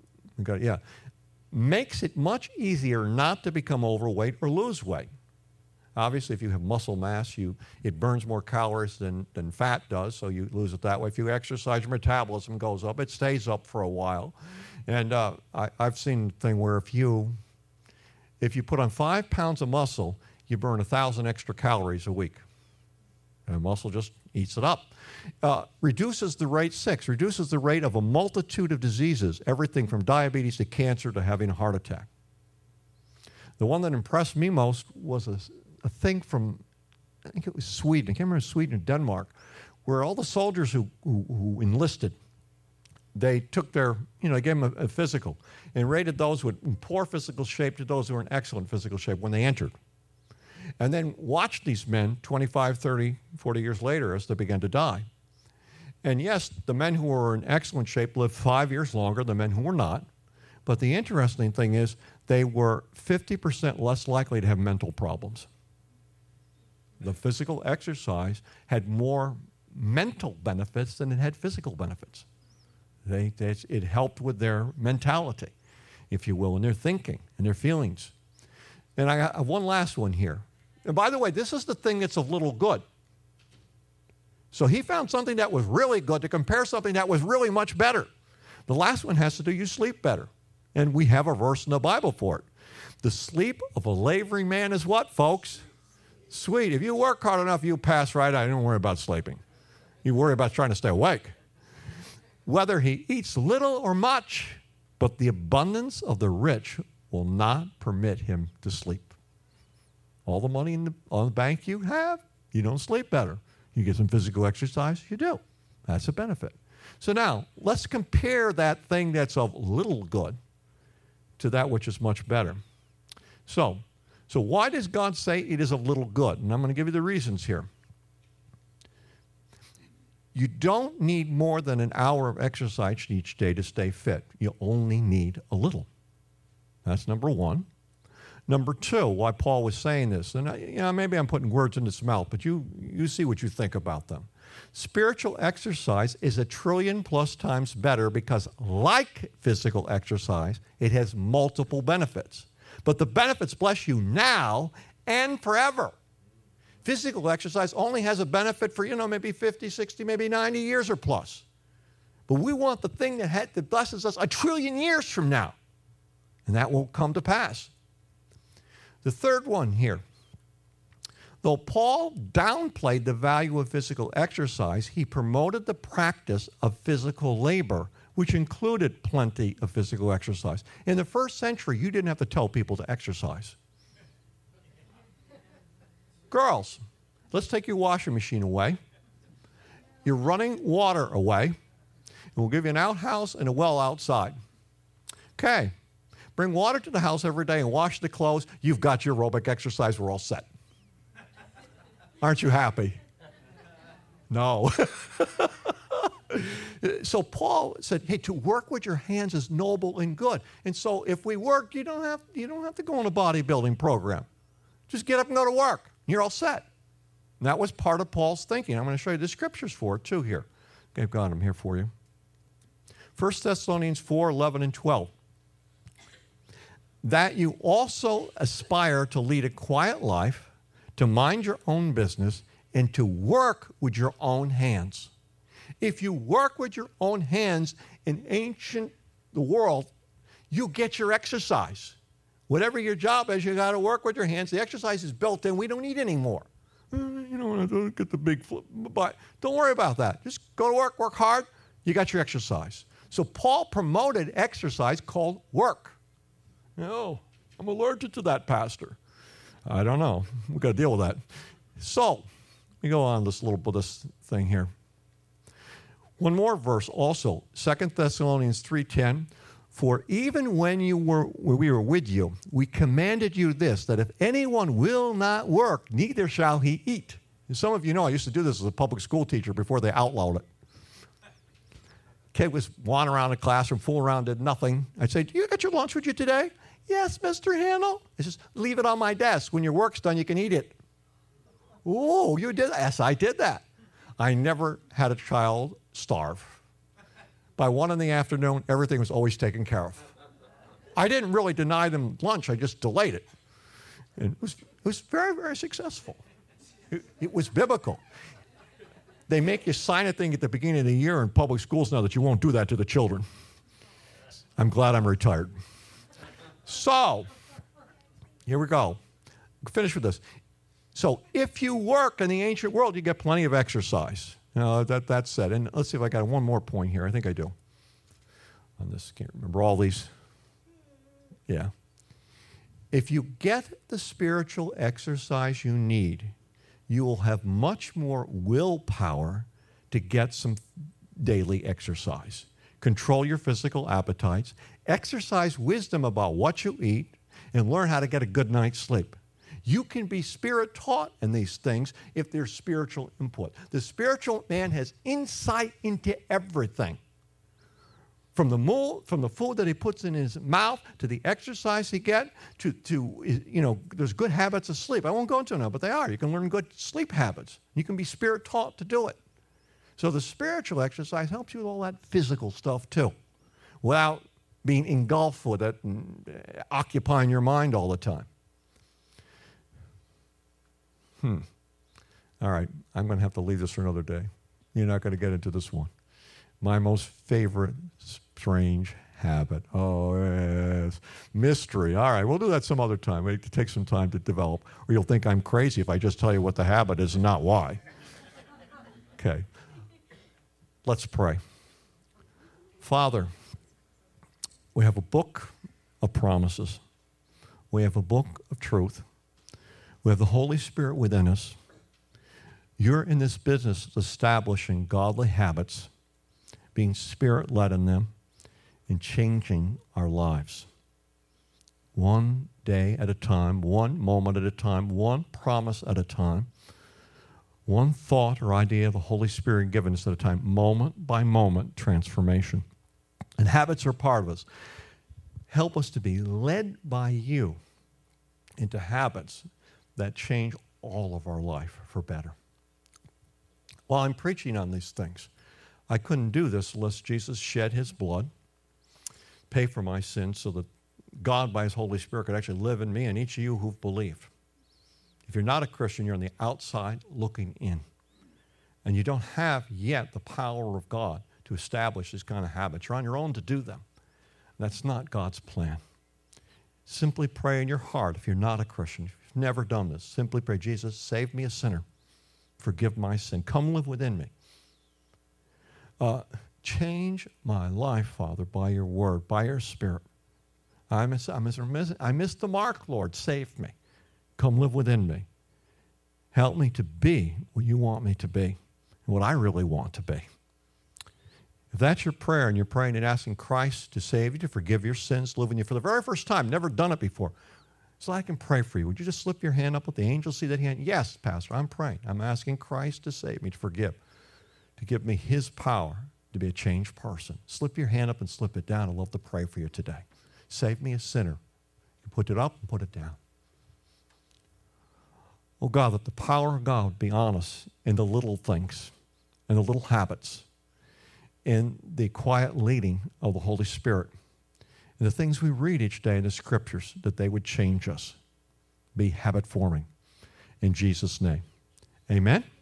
makes it much easier not to become overweight or lose weight. Obviously, if you have muscle mass, it burns more calories than fat does, so you lose it that way. If you exercise, your metabolism goes up. It stays up for a while. And I've seen the thing where if you put on 5 pounds of muscle, you burn 1,000 extra calories a week. And muscle just eats it up. Reduces the rate of a multitude of diseases, everything from diabetes to cancer to having a heart attack. The one that impressed me most was a thing from I think it was Sweden. I can't remember Sweden or Denmark, where all the soldiers who enlisted, they took their, they gave them a physical and rated those with poor physical shape to those who were in excellent physical shape when they entered. And then watched these men 25, 30, 40 years later as they began to die. And yes, the men who were in excellent shape lived 5 years longer than men who were not. But the interesting thing is they were 50% less likely to have mental problems. The physical exercise had more mental benefits than it had physical benefits. It helped with their mentality, if you will, and their thinking and their feelings. And I have one last one here. And by the way, this is the thing that's of little good. So he found something that was really good to compare something that was really much better. The last one has to do, you sleep better. And we have a verse in the Bible for it. The sleep of a laboring man is what, folks? Sweet. If you work hard enough, you pass right out. You don't worry about sleeping. You worry about trying to stay awake. Whether he eats little or much, but the abundance of the rich will not permit him to sleep. All the money on the bank you have, you don't sleep better. You get some physical exercise, you do. That's a benefit. So now, let's compare that thing that's of little good to that which is much better. So why does God say it is of little good? And I'm going to give you the reasons here. You don't need more than an hour of exercise each day to stay fit. You only need a little. That's number one. Number two, why Paul was saying this, and maybe I'm putting words in his mouth, but you see what you think about them. Spiritual exercise is 1 trillion plus times better because, like physical exercise, it has multiple benefits. But the benefits bless you now and forever. Physical exercise only has a benefit for, maybe 50, 60, maybe 90 years or plus. But we want the thing that blesses us 1 trillion years from now. And that won't come to pass. The third one here. Though Paul downplayed the value of physical exercise, he promoted the practice of physical labor, which included plenty of physical exercise. In the first century, you didn't have to tell people to exercise. Girls, let's take your washing machine away. Your running water away. And we'll give you an outhouse and a well outside. Okay. Bring water to the house every day and wash the clothes. You've got your aerobic exercise. We're all set. Aren't you happy? No. So Paul said, hey, to work with your hands is noble and good. And so if we work, you don't have to go on a bodybuilding program. Just get up and go to work. You're all set. And that was part of Paul's thinking. I'm going to show you the scriptures for it too here. Okay, I've got them here for you. 1 Thessalonians 4, 11 and 12. That you also aspire to lead a quiet life, to mind your own business, and to work with your own hands. If you work with your own hands in the world, you get your exercise. Whatever your job is, you got to work with your hands. The exercise is built in. We don't need any more. Don't get the big flip. But don't worry about that. Just go to work hard. You got your exercise. So Paul promoted exercise called work. No, I'm allergic to that, Pastor. I don't know. We've got to deal with that. So, let me go on this little bit of this thing here. One more verse also, 2 Thessalonians 3:10. For even when we were with you, we commanded you this, that if anyone will not work, neither shall he eat. And some of you know I used to do this as a public school teacher before they outlawed it. Kid was wandering around the classroom, fooling around, did nothing. I'd say, do you got your lunch with you today? Yes, Mr. Handel. He says, leave it on my desk. When your work's done, you can eat it. Oh, you did that? Yes, I did that. I never had a child starve. By 1 PM, everything was always taken care of. I didn't really deny them lunch. I just delayed it. And it was very, very successful. It was biblical. They make you sign a thing at the beginning of the year in public schools now that you won't do that to the children. I'm glad I'm retired. So, here we go. Finish with this. So, if you work in the ancient world, you get plenty of exercise. That's said. And let's see if I got one more point here. I think I do. On this, can't remember all these. Yeah. If you get the spiritual exercise you need, you will have much more willpower to get some daily exercise. Control your physical appetites, exercise wisdom about what you eat, and learn how to get a good night's sleep. You can be spirit taught in these things if there's spiritual input. The spiritual man has insight into everything. From the food that he puts in his mouth, to the exercise he gets, to there's good habits of sleep. I won't go into it now, but they are. You can learn good sleep habits. You can be spirit taught to do it. So the spiritual exercise helps you with all that physical stuff too, without being engulfed with it and occupying your mind all the time. All right, I'm going to have to leave this for another day. You're not going to get into this one. My most favorite strange habit. Oh, yes. Mystery. All right, we'll do that some other time. We have to take some time to develop, or you'll think I'm crazy if I just tell you what the habit is and not why. Okay. Let's pray. Father, we have a book of promises. We have a book of truth. We have the Holy Spirit within us. You're in this business of establishing godly habits, being Spirit-led in them, and changing our lives. One day at a time, one moment at a time, one promise at a time, one thought or idea of the Holy Spirit given us at a time, moment by moment transformation. And habits are part of us. Help us to be led by you into habits that change all of our life for better. While I'm preaching on these things, I couldn't do this unless Jesus shed his blood, pay for my sins so that God by his Holy Spirit could actually live in me and each of you who've believed. If you're not a Christian, you're on the outside looking in. And you don't have yet the power of God to establish these kind of habits. You're on your own to do them. That's not God's plan. Simply pray in your heart if you're not a Christian. If you've never done this, simply pray, Jesus, save me a sinner. Forgive my sin. Come live within me. Change my life, Father, by your word, by your Spirit. I missed the mark, Lord. Save me. Come live within me. Help me to be what you want me to be and what I really want to be. If that's your prayer and you're praying and asking Christ to save you, to forgive your sins, live with you for the very first time, never done it before, so I can pray for you. Would you just slip your hand up? Let the angels see that hand? Yes, Pastor, I'm praying. I'm asking Christ to save me, to forgive, to give me his power to be a changed person. Slip your hand up and slip it down. I'd love to pray for you today. Save me a sinner. You put it up and put it down. Oh God, that the power of God would be on us in the little things, in the little habits, in the quiet leading of the Holy Spirit, in the things we read each day in the Scriptures, that they would change us, be habit forming. In Jesus' name, amen.